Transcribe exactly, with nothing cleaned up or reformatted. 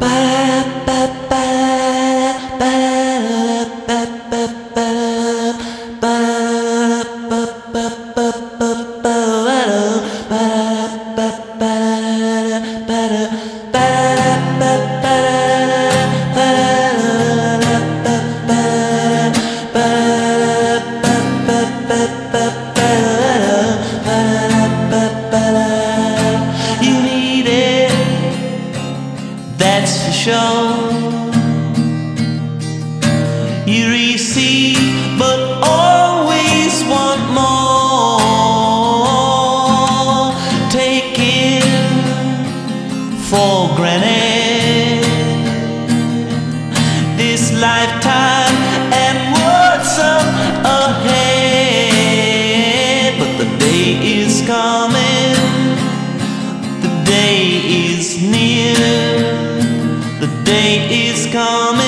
You need it, that's for sure. You receive, but always want more. Taken for granted this lifetime and what's up ahead. But the day is coming, the day is near, the day is coming.